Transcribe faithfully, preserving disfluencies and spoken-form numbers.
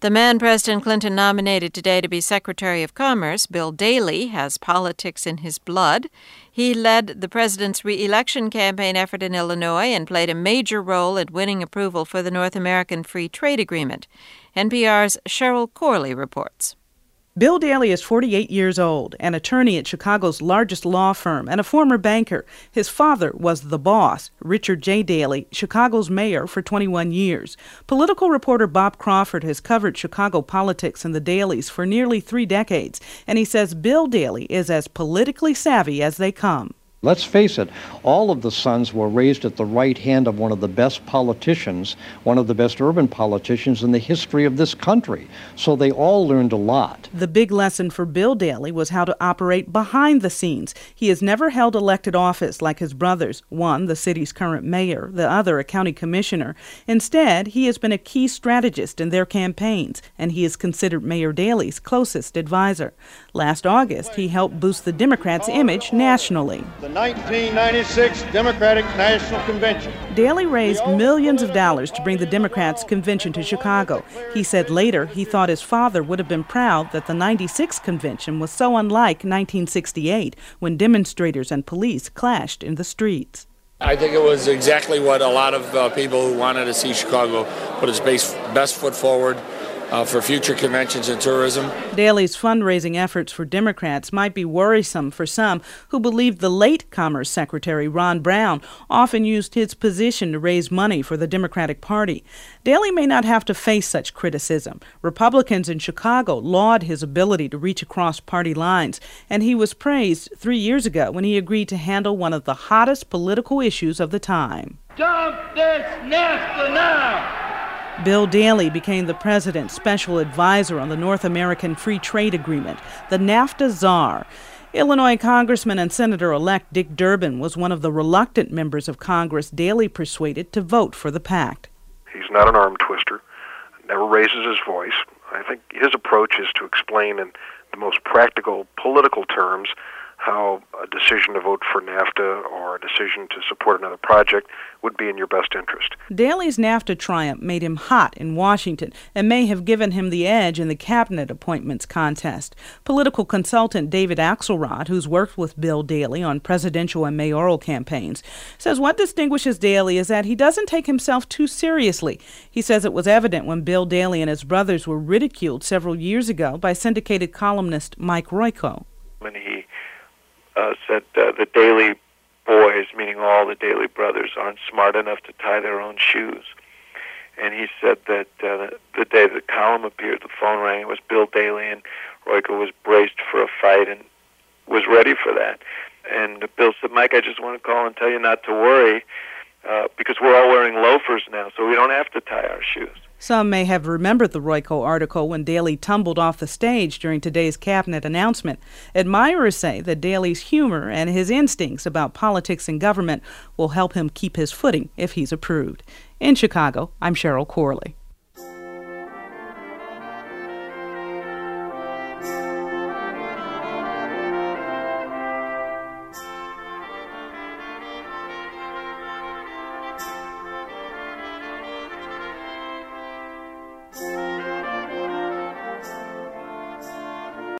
The man President Clinton nominated today to be Secretary of Commerce, Bill Daley, has politics in his blood. He led the president's re-election campaign effort in Illinois and played a major role in winning approval for the North American Free Trade Agreement. N P R's Cheryl Corley reports. Bill Daley is forty-eight years old, an attorney at Chicago's largest law firm, and a former banker. His father was the boss, Richard J. Daley, Chicago's mayor for twenty-one years. Political reporter Bob Crawford has covered Chicago politics and the Daleys for nearly three decades, and he says Bill Daley is as politically savvy as they come. Let's face it, all of the sons were raised at the right hand of one of the best politicians, one of the best urban politicians in the history of this country. So they all learned a lot. The big lesson for Bill Daley was how to operate behind the scenes. He has never held elected office like his brothers, one the city's current mayor, the other a county commissioner. Instead, he has been a key strategist in their campaigns, and he is considered Mayor Daley's closest advisor. Last August, he helped boost the Democrats' image nationally. The nineteen ninety-six Democratic National Convention. Daley raised millions of dollars to bring the Democrats' convention to Chicago. He said later he thought his father would have been proud that the ninety-six convention was so unlike nineteen sixty-eight, when demonstrators and police clashed in the streets. I think it was exactly what a lot of uh, people who wanted to see Chicago put its base, best foot forward Uh, for future conventions and tourism. Daley's fundraising efforts for Democrats might be worrisome for some who believe the late Commerce Secretary Ron Brown often used his position to raise money for the Democratic Party. Daley may not have to face such criticism. Republicans in Chicago laud his ability to reach across party lines, and he was praised three years ago when he agreed to handle one of the hottest political issues of the time. Dump this NAFTA now! Bill Daley became the president's special advisor on the North American Free Trade Agreement, the NAFTA czar. Illinois Congressman and Senator-elect Dick Durbin was one of the reluctant members of Congress Daley persuaded to vote for the pact. He's not an arm twister, never raises his voice. I think his approach is to explain in the most practical political terms how a decision to vote for NAFTA or a decision to support another project would be in your best interest. Daley's NAFTA triumph made him hot in Washington and may have given him the edge in the cabinet appointments contest. Political consultant David Axelrod, who's worked with Bill Daley on presidential and mayoral campaigns, says what distinguishes Daley is that he doesn't take himself too seriously. He says it was evident when Bill Daley and his brothers were ridiculed several years ago by syndicated columnist Mike Royko. When he Uh, said uh, the Daley boys, meaning all the Daley brothers, aren't smart enough to tie their own shoes. And he said that uh, the day the column appeared, the phone rang, it was Bill Daley, and Royko was braced for a fight and was ready for that. And Bill said, Mike, I just want to call and tell you not to worry, uh, because we're all wearing loafers now, so we don't have to tie our shoes. Some may have remembered the Royko article when Daley tumbled off the stage during today's cabinet announcement. Admirers say that Daley's humor and his instincts about politics and government will help him keep his footing if he's approved. In Chicago, I'm Cheryl Corley.